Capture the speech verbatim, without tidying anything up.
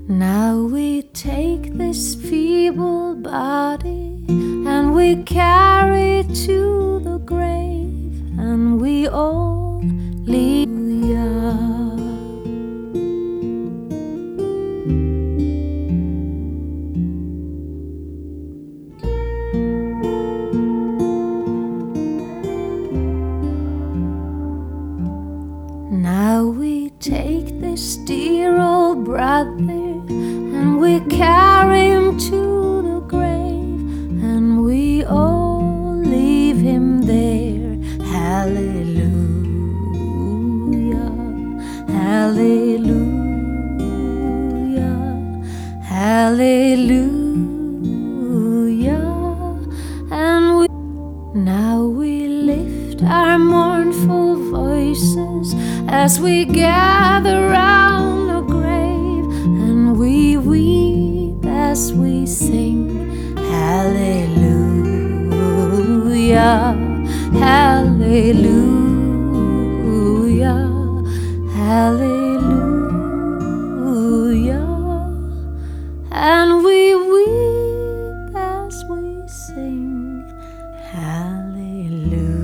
Now we take this feeble body and we carry it to the grave, and we all leave. Now we take this dear old brother and we carry him to the grave, and we all leave him there. Hallelujah, hallelujah, hallelujah. And we now we lift our mournful voices as we gather round the grave, and we weep as we sing. Hallelujah, hallelujah, hallelujah. And we weep as we sing. Hallelujah.